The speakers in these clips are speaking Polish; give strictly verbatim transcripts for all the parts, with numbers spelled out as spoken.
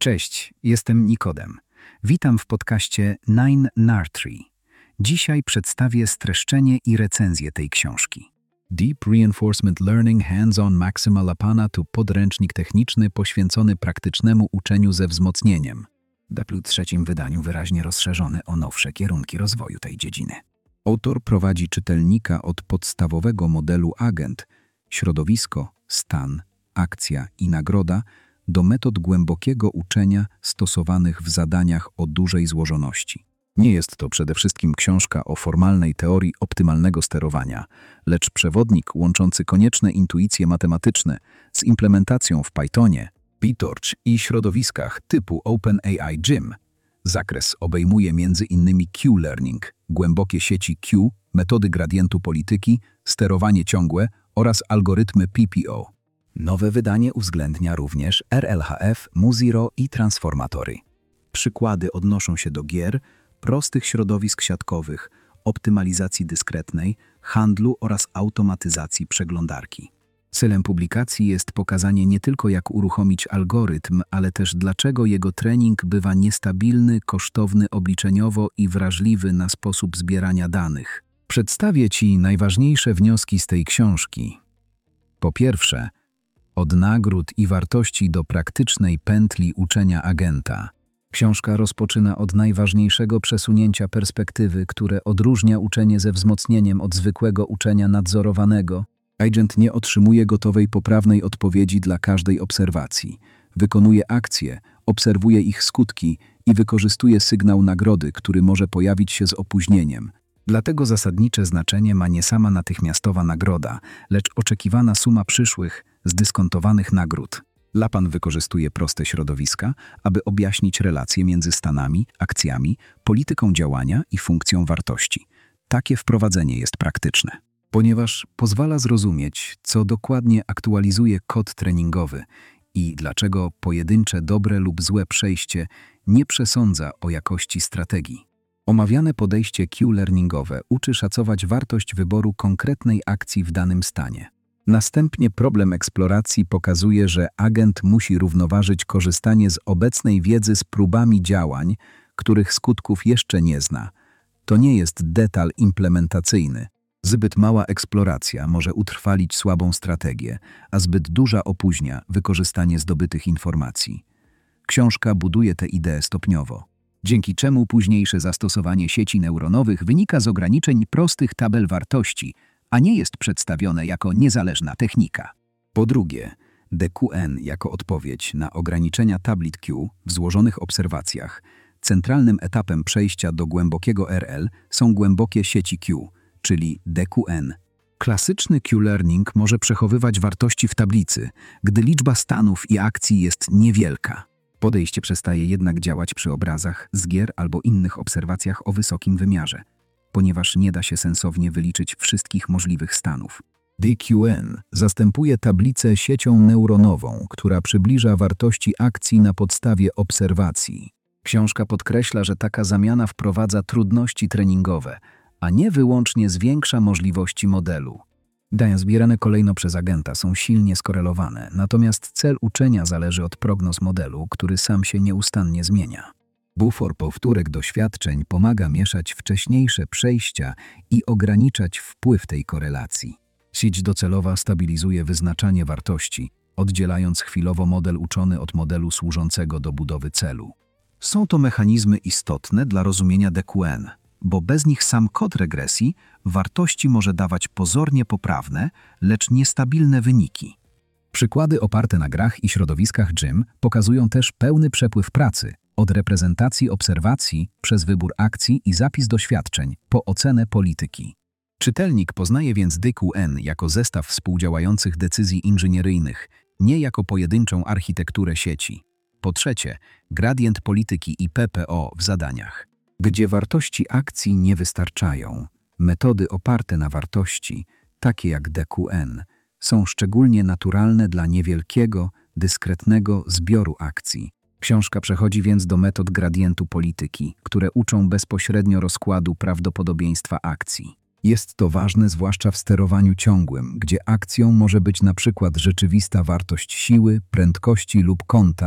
Cześć, jestem Nikodem. Witam w podcaście nine Nartree. Dzisiaj przedstawię streszczenie i recenzję tej książki. Deep Reinforcement Learning Hands-on Maxima Lapana to podręcznik techniczny poświęcony praktycznemu uczeniu ze wzmocnieniem. W trzecim wydaniu wyraźnie rozszerzony o nowsze kierunki rozwoju tej dziedziny. Autor prowadzi czytelnika od podstawowego modelu agent, środowisko, stan, akcja i nagroda do metod głębokiego uczenia stosowanych w zadaniach o dużej złożoności. Nie jest to przede wszystkim książka o formalnej teorii optymalnego sterowania, lecz przewodnik łączący konieczne intuicje matematyczne z implementacją w Pythonie, PyTorch i środowiskach typu OpenAI Gym. Zakres obejmuje między innymi Q-Learning, głębokie sieci Q, metody gradientu polityki, sterowanie ciągłe oraz algorytmy P P O. Nowe wydanie uwzględnia również R L H F, Muziro i transformatory. Przykłady odnoszą się do gier, prostych środowisk siatkowych, optymalizacji dyskretnej, handlu oraz automatyzacji przeglądarki. Celem publikacji jest pokazanie nie tylko jak uruchomić algorytm, ale też dlaczego jego trening bywa niestabilny, kosztowny obliczeniowo i wrażliwy na sposób zbierania danych. Przedstawię Ci najważniejsze wnioski z tej książki. Po pierwsze, od nagród i wartości do praktycznej pętli uczenia agenta. Książka rozpoczyna od najważniejszego przesunięcia perspektywy, które odróżnia uczenie ze wzmocnieniem od zwykłego uczenia nadzorowanego. Agent nie otrzymuje gotowej, poprawnej odpowiedzi dla każdej obserwacji. Wykonuje akcje, obserwuje ich skutki i wykorzystuje sygnał nagrody, który może pojawić się z opóźnieniem. Dlatego zasadnicze znaczenie ma nie sama natychmiastowa nagroda, lecz oczekiwana suma przyszłych, zdyskontowanych nagród. Lapan wykorzystuje proste środowiska, aby objaśnić relacje między stanami, akcjami, polityką działania i funkcją wartości. Takie wprowadzenie jest praktyczne, ponieważ pozwala zrozumieć, co dokładnie aktualizuje kod treningowy i dlaczego pojedyncze dobre lub złe przejście nie przesądza o jakości strategii. Omawiane podejście Q-learningowe uczy szacować wartość wyboru konkretnej akcji w danym stanie. Następnie problem eksploracji pokazuje, że agent musi równoważyć korzystanie z obecnej wiedzy z próbami działań, których skutków jeszcze nie zna. To nie jest detal implementacyjny. Zbyt mała eksploracja może utrwalić słabą strategię, a zbyt duża opóźnia wykorzystanie zdobytych informacji. Książka buduje tę ideę stopniowo, dzięki czemu późniejsze zastosowanie sieci neuronowych wynika z ograniczeń prostych tabel wartości, a nie jest przedstawione jako niezależna technika. Po drugie, D Q N jako odpowiedź na ograniczenia tablit Q w złożonych obserwacjach. Centralnym etapem przejścia do głębokiego R L są głębokie sieci Q, czyli D Q N. Klasyczny Q-learning może przechowywać wartości w tablicy, gdy liczba stanów i akcji jest niewielka. Podejście przestaje jednak działać przy obrazach z gier albo innych obserwacjach o wysokim wymiarze, ponieważ nie da się sensownie wyliczyć wszystkich możliwych stanów. D Q N zastępuje tablicę siecią neuronową, która przybliża wartości akcji na podstawie obserwacji. Książka podkreśla, że taka zamiana wprowadza trudności treningowe, a nie wyłącznie zwiększa możliwości modelu. Dane zbierane kolejno przez agenta są silnie skorelowane, natomiast cel uczenia zależy od prognoz modelu, który sam się nieustannie zmienia. Bufor powtórek doświadczeń pomaga mieszać wcześniejsze przejścia i ograniczać wpływ tej korelacji. Sieć docelowa stabilizuje wyznaczanie wartości, oddzielając chwilowo model uczony od modelu służącego do budowy celu. Są to mechanizmy istotne dla rozumienia D Q N, bo bez nich sam kod regresji wartości może dawać pozornie poprawne, lecz niestabilne wyniki. Przykłady oparte na grach i środowiskach Gym pokazują też pełny przepływ pracy, od reprezentacji obserwacji przez wybór akcji i zapis doświadczeń po ocenę polityki. Czytelnik poznaje więc D Q N jako zestaw współdziałających decyzji inżynieryjnych, nie jako pojedynczą architekturę sieci. Po trzecie, gradient polityki i P P O w zadaniach. Gdzie wartości akcji nie wystarczają, metody oparte na wartości, takie jak D Q N, są szczególnie naturalne dla niewielkiego, dyskretnego zbioru akcji. Książka przechodzi więc do metod gradientu polityki, które uczą bezpośrednio rozkładu prawdopodobieństwa akcji. Jest to ważne zwłaszcza w sterowaniu ciągłym, gdzie akcją może być na przykład rzeczywista wartość siły, prędkości lub kąta,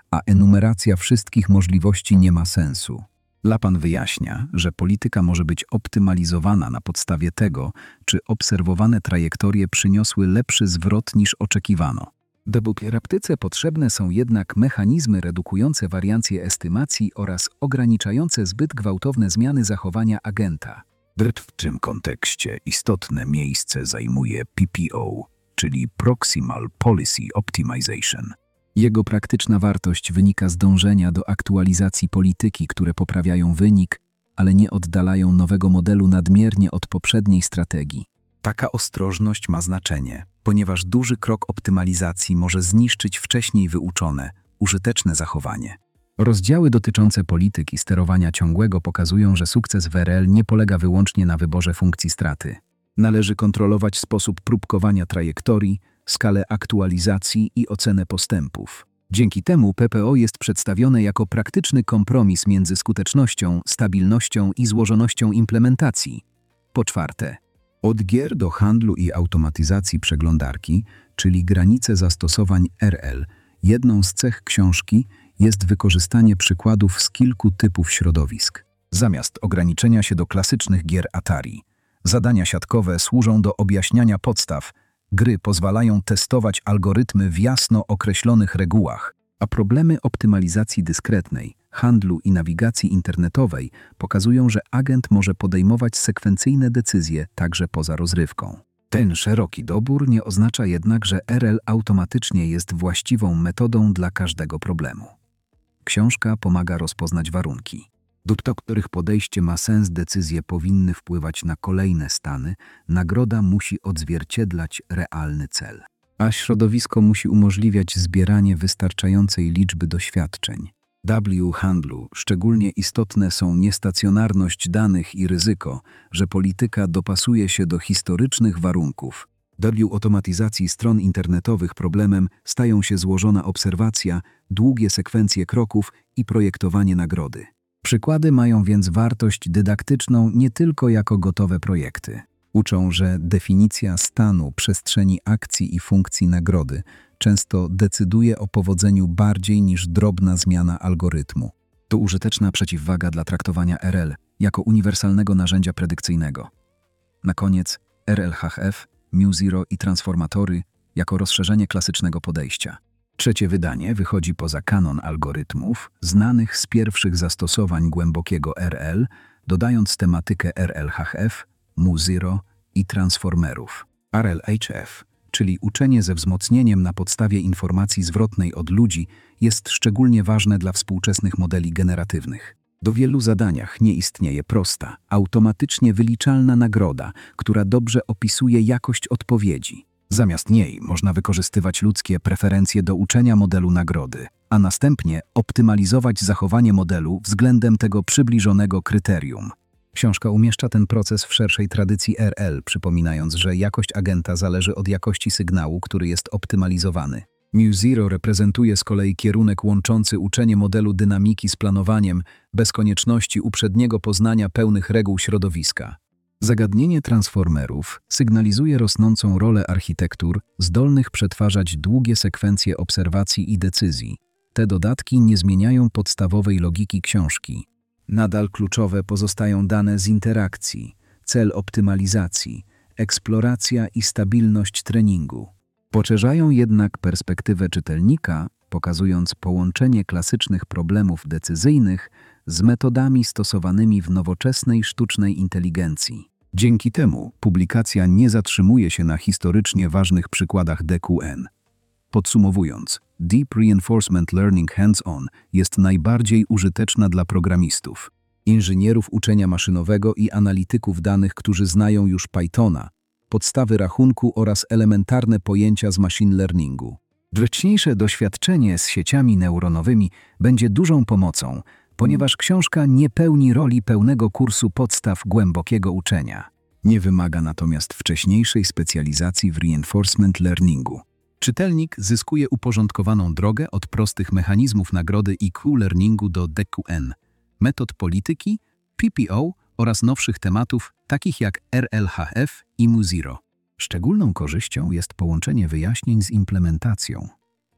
a enumeracja wszystkich możliwości nie ma sensu. Lapan wyjaśnia, że polityka może być optymalizowana na podstawie tego, czy obserwowane trajektorie przyniosły lepszy zwrot niż oczekiwano. Debuperaptyce potrzebne są jednak mechanizmy redukujące wariancje estymacji oraz ograniczające zbyt gwałtowne zmiany zachowania agenta. W tym kontekście istotne miejsce zajmuje P P O, czyli Proximal Policy Optimization. Jego praktyczna wartość wynika z dążenia do aktualizacji polityki, które poprawiają wynik, ale nie oddalają nowego modelu nadmiernie od poprzedniej strategii. Taka ostrożność ma znaczenie, ponieważ duży krok optymalizacji może zniszczyć wcześniej wyuczone, użyteczne zachowanie. Rozdziały dotyczące polityki sterowania ciągłego pokazują, że sukces w R L nie polega wyłącznie na wyborze funkcji straty. Należy kontrolować sposób próbkowania trajektorii, skalę aktualizacji i ocenę postępów. Dzięki temu P P O jest przedstawione jako praktyczny kompromis między skutecznością, stabilnością i złożonością implementacji. Po czwarte, od gier do handlu i automatyzacji przeglądarki, czyli granice zastosowań R L, jedną z cech książki jest wykorzystanie przykładów z kilku typów środowisk. Zamiast ograniczenia się do klasycznych gier Atari, zadania siatkowe służą do objaśniania podstaw, gry pozwalają testować algorytmy w jasno określonych regułach, a problemy optymalizacji dyskretnej, handlu i nawigacji internetowej pokazują, że agent może podejmować sekwencyjne decyzje także poza rozrywką. Ten szeroki dobór nie oznacza jednak, że R L automatycznie jest właściwą metodą dla każdego problemu. Książka pomaga rozpoznać warunki, do których podejście ma sens, decyzje powinny wpływać na kolejne stany, nagroda musi odzwierciedlać realny cel, a środowisko musi umożliwiać zbieranie wystarczającej liczby doświadczeń. W handlu szczególnie istotne są niestacjonarność danych i ryzyko, że polityka dopasuje się do historycznych warunków. W automatyzacji stron internetowych problemem stają się złożona obserwacja, długie sekwencje kroków i projektowanie nagrody. Przykłady mają więc wartość dydaktyczną nie tylko jako gotowe projekty. Uczą, że definicja stanu, przestrzeni akcji i funkcji nagrody często decyduje o powodzeniu bardziej niż drobna zmiana algorytmu. To użyteczna przeciwwaga dla traktowania R L jako uniwersalnego narzędzia predykcyjnego. Na koniec R L H F, MuZero i transformatory jako rozszerzenie klasycznego podejścia. Trzecie wydanie wychodzi poza kanon algorytmów znanych z pierwszych zastosowań głębokiego R L, dodając tematykę R L H F, MuZero i transformerów. R L H F, czyli uczenie ze wzmocnieniem na podstawie informacji zwrotnej od ludzi, jest szczególnie ważne dla współczesnych modeli generatywnych. Do wielu zadaniach nie istnieje prosta, automatycznie wyliczalna nagroda, która dobrze opisuje jakość odpowiedzi. Zamiast niej można wykorzystywać ludzkie preferencje do uczenia modelu nagrody, a następnie optymalizować zachowanie modelu względem tego przybliżonego kryterium. Książka umieszcza ten proces w szerszej tradycji R L, przypominając, że jakość agenta zależy od jakości sygnału, który jest optymalizowany. MuZero reprezentuje z kolei kierunek łączący uczenie modelu dynamiki z planowaniem, bez konieczności uprzedniego poznania pełnych reguł środowiska. Zagadnienie transformerów sygnalizuje rosnącą rolę architektur zdolnych przetwarzać długie sekwencje obserwacji i decyzji. Te dodatki nie zmieniają podstawowej logiki książki. Nadal kluczowe pozostają dane z interakcji, cel optymalizacji, eksploracja i stabilność treningu. Poszerzają jednak perspektywę czytelnika, pokazując połączenie klasycznych problemów decyzyjnych z metodami stosowanymi w nowoczesnej sztucznej inteligencji. Dzięki temu publikacja nie zatrzymuje się na historycznie ważnych przykładach D Q N. Podsumowując, Deep Reinforcement Learning Hands-on jest najbardziej użyteczna dla programistów, inżynierów uczenia maszynowego i analityków danych, którzy znają już Pythona, podstawy rachunku oraz elementarne pojęcia z machine learningu. Wcześniejsze doświadczenie z sieciami neuronowymi będzie dużą pomocą, ponieważ książka nie pełni roli pełnego kursu podstaw głębokiego uczenia. Nie wymaga natomiast wcześniejszej specjalizacji w reinforcement learningu. Czytelnik zyskuje uporządkowaną drogę od prostych mechanizmów nagrody I Q learningu do D Q N, metod polityki, P P O oraz nowszych tematów takich jak R L H F i MuZero. Szczególną korzyścią jest połączenie wyjaśnień z implementacją.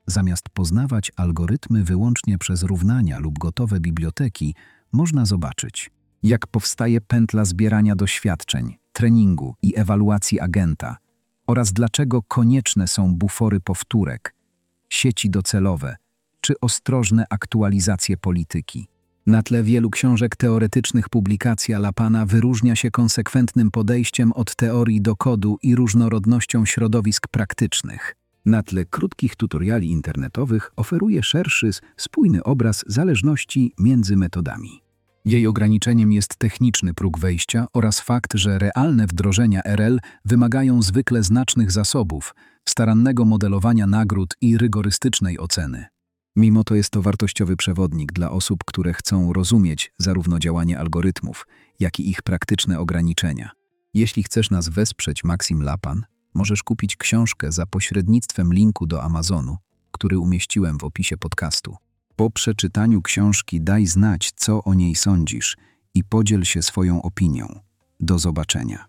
Zamiast poznawać algorytmy wyłącznie przez równania lub gotowe biblioteki, można zobaczyć, jak powstaje pętla zbierania doświadczeń, treningu i ewaluacji agenta oraz dlaczego konieczne są bufory powtórek, sieci docelowe czy ostrożne aktualizacje polityki. Na tle wielu książek teoretycznych publikacja Lapana wyróżnia się konsekwentnym podejściem od teorii do kodu i różnorodnością środowisk praktycznych. Na tle krótkich tutoriali internetowych oferuje szerszy, spójny obraz zależności między metodami. Jej ograniczeniem jest techniczny próg wejścia oraz fakt, że realne wdrożenia R L wymagają zwykle znacznych zasobów, starannego modelowania nagród i rygorystycznej oceny. Mimo to jest to wartościowy przewodnik dla osób, które chcą rozumieć zarówno działanie algorytmów, jak i ich praktyczne ograniczenia. Jeśli chcesz nas wesprzeć, Maxim Lapan, możesz kupić książkę za pośrednictwem linku do Amazonu, który umieściłem w opisie podcastu. Po przeczytaniu książki daj znać, co o niej sądzisz i podziel się swoją opinią. Do zobaczenia.